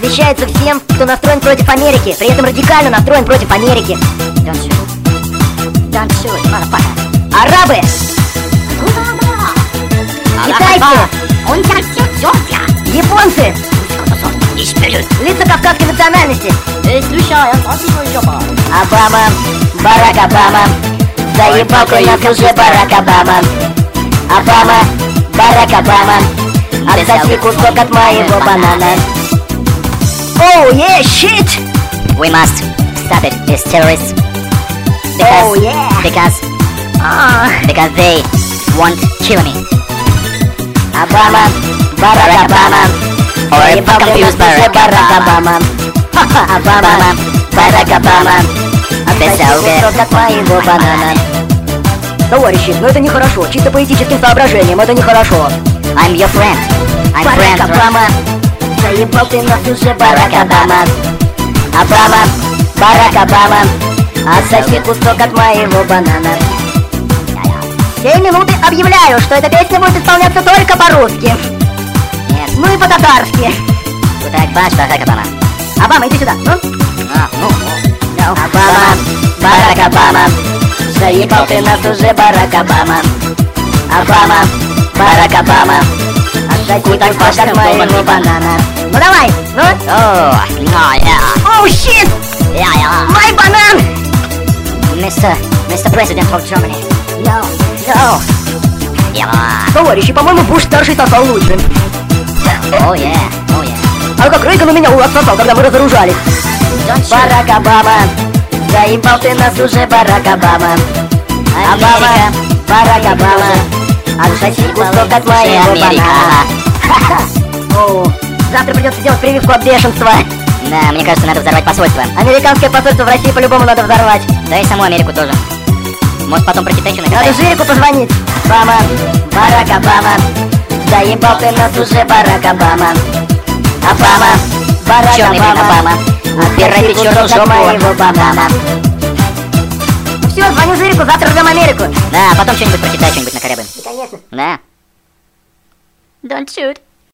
посвящается всем, кто настроен против Америки, при этом радикально настроен против Америки. Don't shoot. Don't shoot, motherfucker. Арабы, китайцы, японцы, лица кавказской национальности. Обама, Барак Обама, заебал ты нас уже, Барак Обама. Обама, Барак Обама, отсоси кусок от моего банана. Oh yeah, shit! We must stop it, these terrorists. Oh yeah! Because they won't kill me. Обама, Барак Обама, Or if I confuse Барак Обама. Обама, Барак Обама, отсоси кусок от моего банана. Товарищи, но это нехорошо. Чисто по этическим соображениям это нехорошо. I'm your friend. I'm Барак friend. Обама, заебал ты нас уже, Барак Обама. Обама, Барак Обама, отсоси кусок от моего банана. 7 минут объявляю, что эта песня будет исполняться только по-русски. Нет. Ну и по-татарски. Так, Барак Обама. Обама, иди сюда. Ну? Обама, Барак Обама, заебал ты нас уже, Барак Обама. Обама, Барак Обама, отсоси кусок от моего банана. Ну давай, ну. Oh, yeah. Oh shit! Yeah. My банан! Mr. President of Germany. No. Yeah. Товарищи, по-моему, Буш старший сосал лучше. Oh, yeah. А как Рейган у меня у вас сосал, когда мы разоружались. Don't shoot. Барак Обама, заебал ты нас уже, Барак Обама. Обама, Барак Обама, отсоси кусок от моего банана. О, завтра придется сделать прививку от бешенства. Да, мне кажется, надо взорвать посольство. Американское посольство в России по-любому надо взорвать. Да и саму Америку тоже. Может, потом про Китай что Надо написать? Жирику позвонить. Обама, Барак Обама, заебал ты нас уже, Барак Обама. Обама, Барак Чёрный, блин, Обама, Обама. Убирай отсоси ты чёрную кусок от жопу. моего банана. Все, звоню Жирику, завтра ждем Америку. Да, потом что-нибудь про Китай, что-нибудь накорябаем. Конечно. Да. Don't shoot.